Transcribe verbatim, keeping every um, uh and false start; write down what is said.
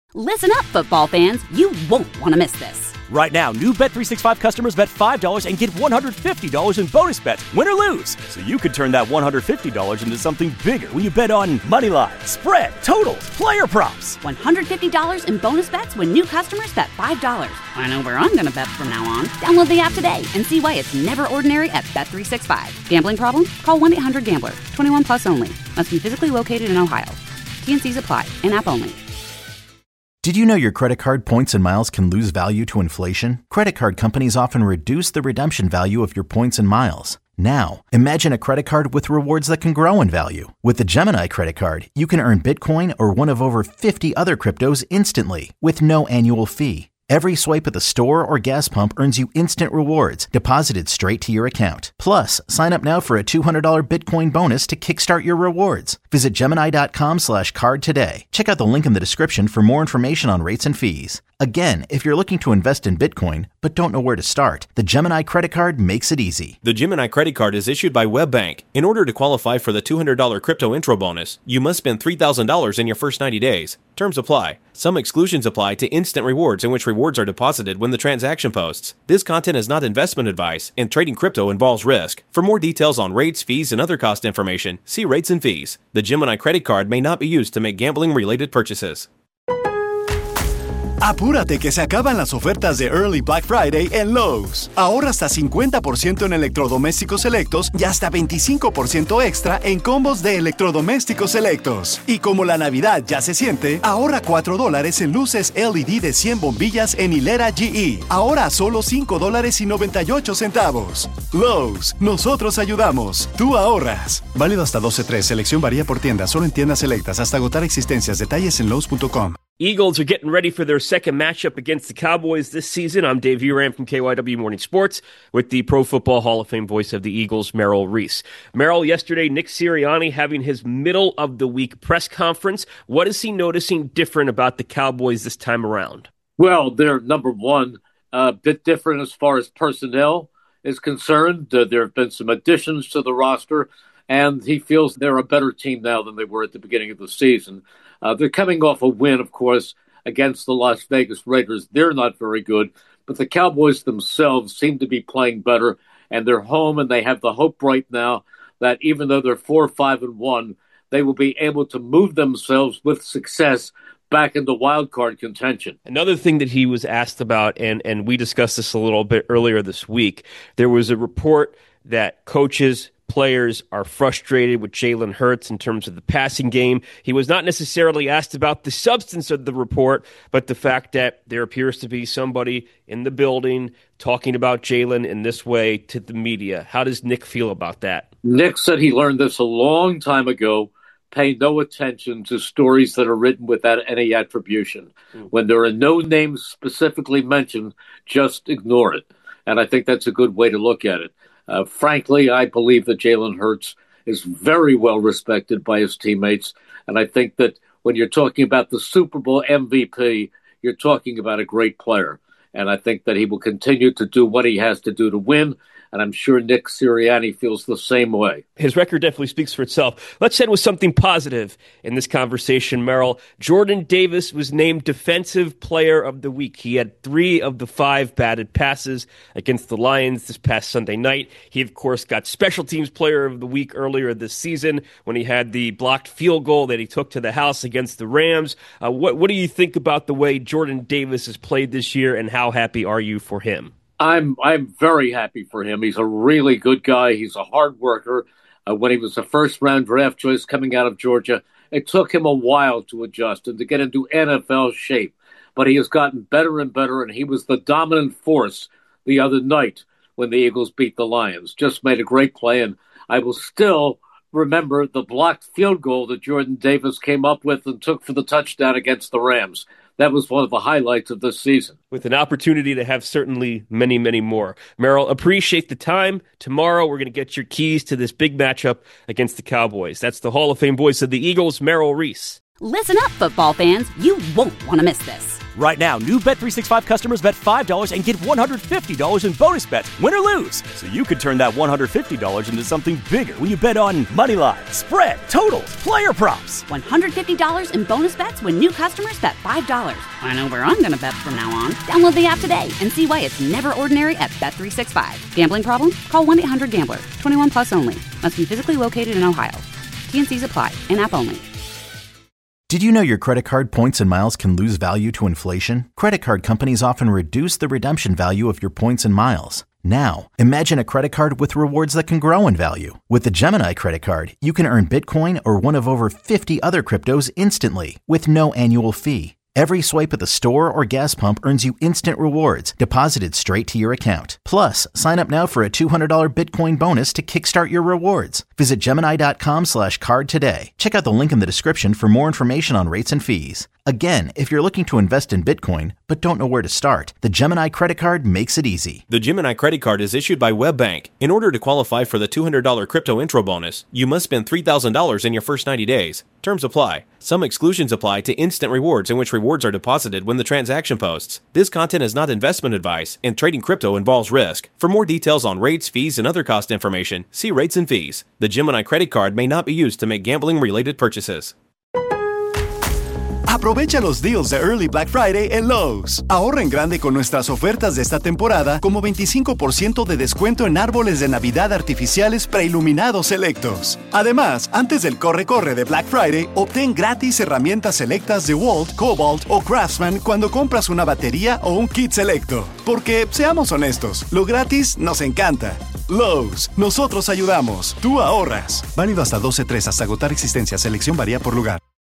Listen up, football fans. You won't want to miss this. Right now, new Bet three sixty-five customers bet five dollars and get one hundred fifty dollars in bonus bets, win or lose. So you could turn that one hundred fifty dollars into something bigger when you bet on money line, spread, totals, player props. one hundred fifty dollars in bonus bets when new customers bet five dollars. I know where I'm going to bet from now on. Download the app today and see why it's never ordinary at Bet three sixty-five. Gambling problem? Call one eight hundred gambler. twenty-one plus only. Must be physically located in Ohio. T N Cs apply. In-app only. Did you know your credit card points and miles can lose value to inflation? Credit card companies often reduce the redemption value of your points and miles. Now, imagine a credit card with rewards that can grow in value. With the Gemini Credit Card, you can earn Bitcoin or one of over fifty other cryptos instantly with no annual fee. Every swipe at the store or gas pump earns you instant rewards deposited straight to your account. Plus, sign up now for a two hundred dollars Bitcoin bonus to kickstart your rewards. Visit Gemini.com slash card today. Check out the link in the description for more information on rates and fees. Again, if you're looking to invest in Bitcoin but don't know where to start, the Gemini Credit Card makes it easy. The Gemini Credit Card is issued by WebBank. In order to qualify for the two hundred dollars crypto intro bonus, you must spend three thousand dollars in your first ninety days. Terms apply. Some exclusions apply to instant rewards, in which rewards are deposited when the transaction posts. This content is not investment advice, and trading crypto involves risk. For more details on rates, fees, and other cost information, see rates and fees. The Gemini Credit Card may not be used to make gambling-related purchases. Apúrate que se acaban las ofertas de Early Black Friday en Lowe's. Ahorra hasta cincuenta por ciento en electrodomésticos selectos y hasta veinticinco por ciento extra en combos de electrodomésticos selectos. Y como la Navidad ya se siente, ahorra cuatro dólares en luces L E D de cien bombillas en hilera G E. Ahora a solo cinco dólares y noventa y ocho centavos. Lowe's, nosotros ayudamos, tú ahorras. Válido hasta doce tres, selección varía por tienda, solo en tiendas selectas, hasta agotar existencias. Detalles en Lowe's punto com. Eagles are getting ready for their second matchup against the Cowboys this season. I'm Dave Uram from K Y W Morning Sports with the Pro Football Hall of Fame voice of the Eagles, Merrill Reese. Merrill, yesterday, Nick Sirianni having his middle-of-the-week press conference. What is he noticing different about the Cowboys this time around? Well, they're, number one, a bit different as far as personnel is concerned. Uh, there have been some additions to the roster, and he feels they're a better team now than they were at the beginning of the season. Uh, they're coming off a win, of course, against the Las Vegas Raiders. They're not very good, but the Cowboys themselves seem to be playing better, and they're home, and they have the hope right now that even though they're four, five, and one, they will be able to move themselves with success back into wild card contention. Another thing that he was asked about, and, and we discussed this a little bit earlier this week, there was a report that coaches, players are frustrated with Jalen Hurts in terms of the passing game. He was not necessarily asked about the substance of the report, but the fact that there appears to be somebody in the building talking about Jalen in this way to the media. How does Nick feel about that? Nick said he learned this a long time ago. Pay no attention to stories that are written without any attribution. Mm. When there are no names specifically mentioned, just ignore it. And I think that's a good way to look at it. Uh, frankly, I believe that Jalen Hurts is very well respected by his teammates. And I think that when you're talking about the Super Bowl M V P, you're talking about a great player. And I think that he will continue to do what he has to do to win. And I'm sure Nick Sirianni feels the same way. His record definitely speaks for itself. Let's end with something positive in this conversation, Merrill. Jordan Davis was named Defensive Player of the Week. He had three of the five batted passes against the Lions this past Sunday night. He, of course, got Special Teams Player of the Week earlier this season when he had the blocked field goal that he took to the house against the Rams. Uh, what, what do you think about the way Jordan Davis has played this year, and how happy are you for him? I'm I'm very happy for him. He's a really good guy. He's a hard worker. Uh, when he was a first-round draft choice coming out of Georgia, it took him a while to adjust and to get into N F L shape. But he has gotten better and better, and he was the dominant force the other night when the Eagles beat the Lions. Just made a great play, and I will still remember the blocked field goal that Jordan Davis came up with and took for the touchdown against the Rams. That was one of the highlights of this season. With an opportunity to have certainly many, many more. Merrill, appreciate the time. Tomorrow we're going to get your keys to this big matchup against the Cowboys. That's the Hall of Fame voice of the Eagles, Merrill Reese. Listen up, football fans. You won't want to miss this. Right now, new Bet three sixty-five customers bet five dollars and get one hundred fifty dollars in bonus bets, win or lose. So you could turn that one hundred fifty dollars into something bigger when you bet on money line, spread, totals, player props. one hundred fifty dollars in bonus bets when new customers bet five dollars. I know where I'm going to bet from now on. Download the app today and see why it's never ordinary at Bet three sixty-five. Gambling problem? Call one eight hundred gambler. twenty-one plus only. Must be physically located in Ohio. T and C's apply. In-app only. Did you know your credit card points and miles can lose value to inflation? Credit card companies often reduce the redemption value of your points and miles. Now, imagine a credit card with rewards that can grow in value. With the Gemini credit card, you can earn Bitcoin or one of over fifty other cryptos instantly with no annual fee. Every swipe at the store or gas pump earns you instant rewards deposited straight to your account. Plus, sign up now for a two hundred dollars Bitcoin bonus to kickstart your rewards. Visit Gemini.com slash card today. Check out the link in the description for more information on rates and fees. Again, if you're looking to invest in Bitcoin but don't know where to start, the Gemini credit card makes it easy. The Gemini credit card is issued by WebBank. In order to qualify for the two hundred dollars crypto intro bonus, you must spend three thousand dollars in your first ninety days. Terms apply. Some exclusions apply to instant rewards in which rewards are deposited when the transaction posts. This content is not investment advice, and trading crypto involves risk. For more details on rates, fees, and other cost information, see rates and fees. The Gemini credit card may not be used to make gambling-related purchases. Aprovecha los deals de Early Black Friday en Lowe's. Ahorra en grande con nuestras ofertas de esta temporada, como veinticinco por ciento de descuento en árboles de Navidad artificiales preiluminados selectos. Además, antes del corre-corre de Black Friday, obtén gratis herramientas selectas de Walt, Cobalt o Craftsman cuando compras una batería o un kit selecto. Porque, seamos honestos, lo gratis nos encanta. Lowe's, nosotros ayudamos, tú ahorras. Válido hasta doce tres hasta agotar existencia. Selección varía por lugar.